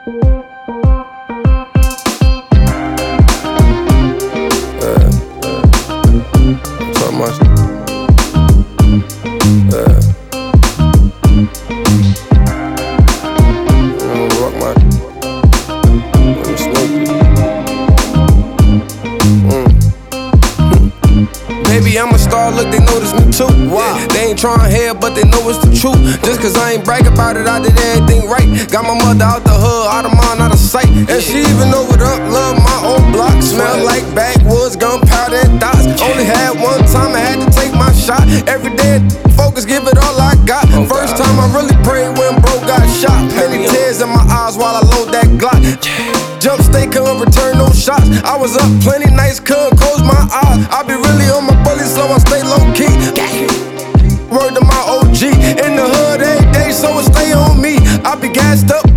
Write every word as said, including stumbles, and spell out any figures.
Talk much. Yeah. Mm, rock my. Mm, Snoopy. Mm. Baby, I'm a star, look, they notice me too. Wow. They ain't trying here, but they know it's the truth. Just cause I ain't brag about it, I did everything right. Got my mother out the hood, out of mind, out of sight. And she even know what up, love my old block. Smell like backwoods, gunpowder and dots. Only had one time, I had to take my shot. Every day, focus, give it all I got. First time I really prayed when bro got shot. Many tears in my eyes while I load that Glock. Jump stay, couldn't return no shots. I was up plenty nights, couldn't close my eyes. I be really on my